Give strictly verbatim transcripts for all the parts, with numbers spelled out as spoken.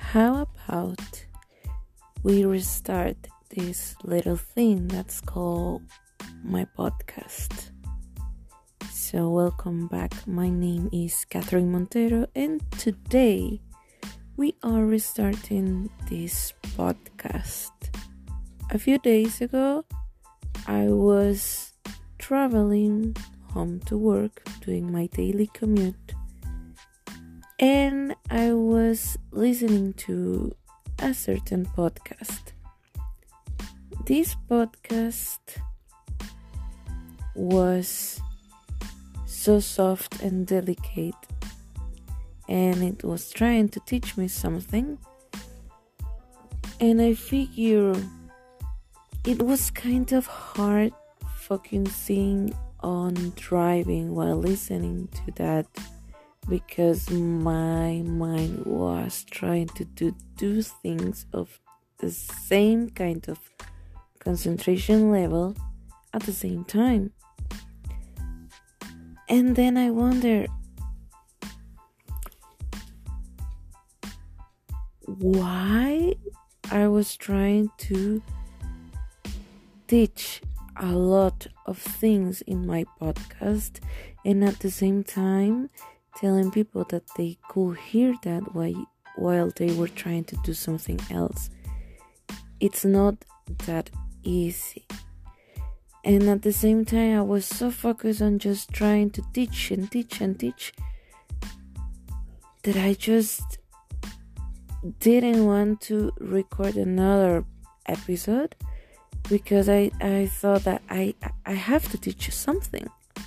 How about we restart this little thing that's called my podcast? So, welcome back. My name is Catherine Montero, and today we are restarting this podcast. A few days ago, I was traveling home to work, doing my daily commute, and I was listening to a certain podcast. This podcast was so soft and delicate, and it was trying to teach me something, and I figure it was kind of hard focusing on driving while listening to that, because my mind was trying to do, do things of the same kind of concentration level at the same time. And then I wonder, why I was trying to teach a lot of things in my podcast, and at the same time telling people that they could hear that while, while they were trying to do something else. It's not that easy. And at the same time, I was so focused on just trying to teach and teach and teach that I just didn't want to record another episode, because I, I thought that I, I have to teach you something.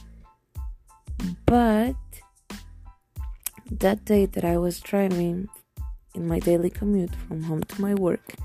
But that day that I was driving in my daily commute from home to my work,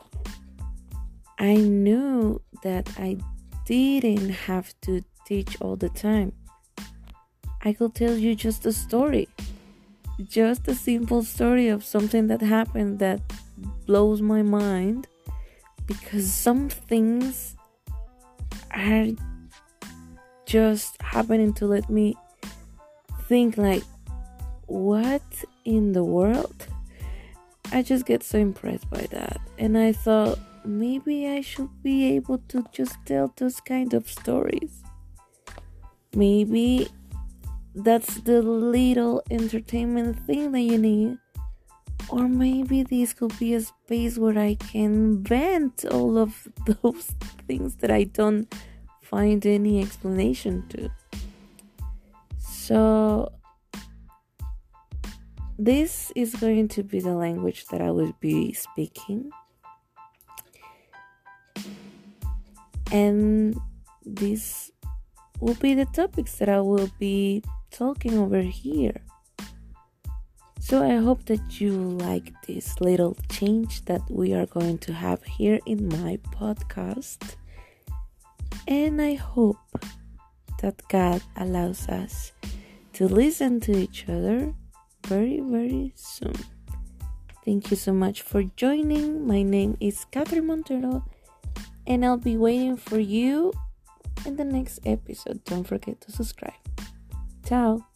I knew that I didn't have to teach all the time. I could tell you just a story, just a simple story of something that happened that blows my mind, because some things are just happening to let me think like, what in the world? I just get so impressed by that, and I thought maybe I should be able to just tell those kind of stories. Maybe that's the little entertainment thing that you need. Or maybe this could be a space where I can vent all of those things that I don't find any explanation to. So this is going to be the language that I will be speaking. And these will be the topics that I will be talking over here. So I hope that you like this little change that we are going to have here in my podcast. And I hope that God allows us to listen to each other very, very soon. Thank you so much for joining. My name is Catherine Montero, and I'll be waiting for you in the next episode. Don't forget to subscribe. Ciao.